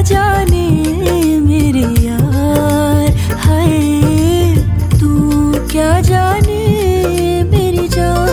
जाने मेरे यार, हाय तू क्या जाने मेरी जान।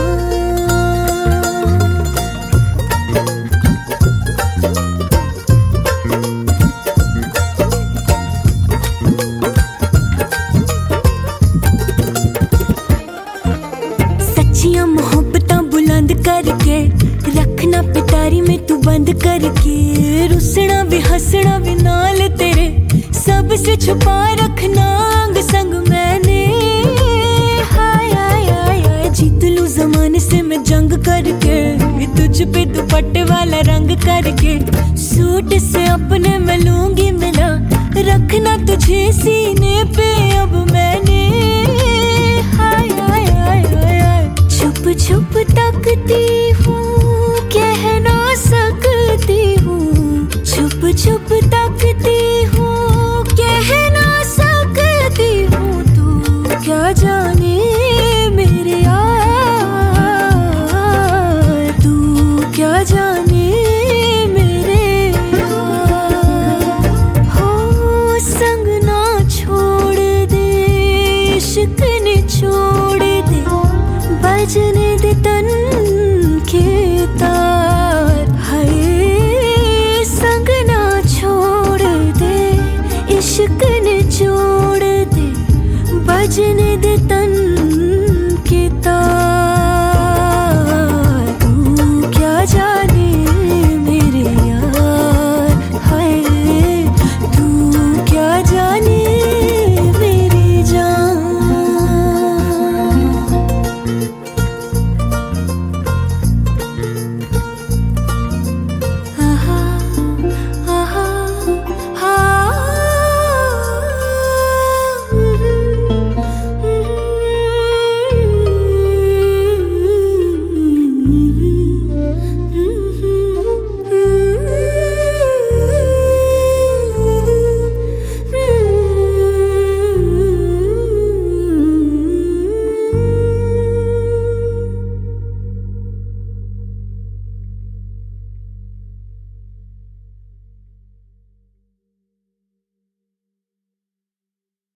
सच्चियां मोहब्बतां बुलंद करके रखना पिटारी में तू बंद करके, रुसना भी हंसना भी नाल तेरे, सबसे छुपा रखना अंग संग मैंने। हाय हाय हाय हाय जीत लूं जमाने से मैं जंग करके, तुझ पे दुपट्टे वाला रंग करके, सूट से अपने मैं लूंगी मिला, रखना तुझे सीने पे अब मैंने। हाय हाय हाय हाय हाय छुप छुप तकती हूँ, कह ना सकती हूँ, छुप छुप तकती हूँ, कह ना सकती हूँ, तू क्या जाने मेरे यार, तू क्या जाने मेरे यार। हो संग ना छोड़ दे, इश्क ने छोड़ दे, बजने